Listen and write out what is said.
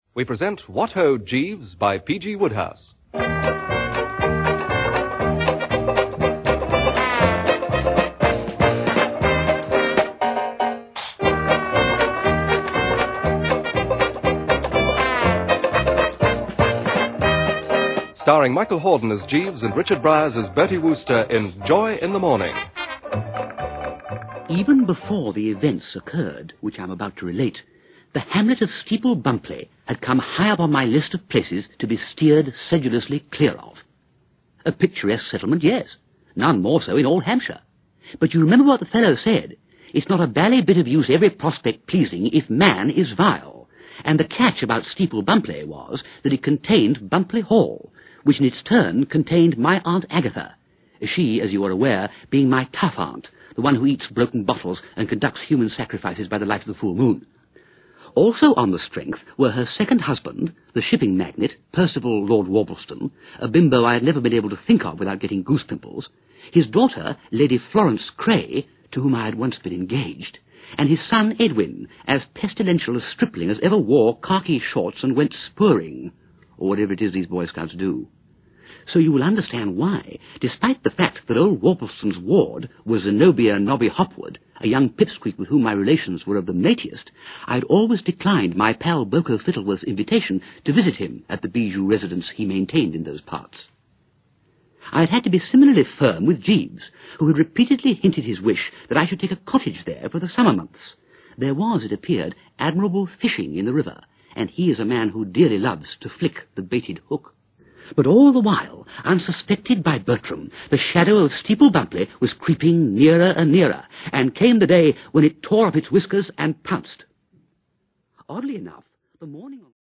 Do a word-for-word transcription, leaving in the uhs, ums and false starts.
We present What Ho, Jeeves by P G Woodhouse. Starring Michael Hordern as Jeeves and Richard Briers as Bertie Wooster in Joy in the Morning. Even before the events occurred, which I'm about to relate, the hamlet of Steeple Bumpley had come high up on my list of places to be steered sedulously clear of. A picturesque settlement, yes, none more so in all Hampshire. But you remember what the fellow said, it's not a bally bit of use every prospect pleasing if man is vile. And the catch about Steeple Bumpley was that it contained Bumpley Hall, which in its turn contained my Aunt Agatha, she, as you are aware, being my tough aunt, the one who eats broken bottles and conducts human sacrifices by the light of the full moon. Also on the strength were her second husband, the shipping magnate, Percival Lord Warbleston, a bimbo I had never been able to think of without getting goose pimples, his daughter, Lady Florence Cray, to whom I had once been engaged, and his son Edwin, as pestilential a stripling as ever wore khaki shorts and went spurring, or whatever it is these Boy Scouts do. So you will understand why, despite the fact that old Warbleston's ward was Zenobia Nobby Hopwood, a young pipsqueak with whom my relations were of the matiest, I had always declined my pal Boko Fittleworth's invitation to visit him at the bijou residence he maintained in those parts. I had had to be similarly firm with Jeeves, who had repeatedly hinted his wish that I should take a cottage there for the summer months. There was, it appeared, admirable fishing in the river, and he is a man who dearly loves to flick the baited hook. But all the while, unsuspected by Bertram, the shadow of Steeple Bumpley was creeping nearer and nearer, and came the day when it tore up its whiskers and pounced. Oddly enough, the morning of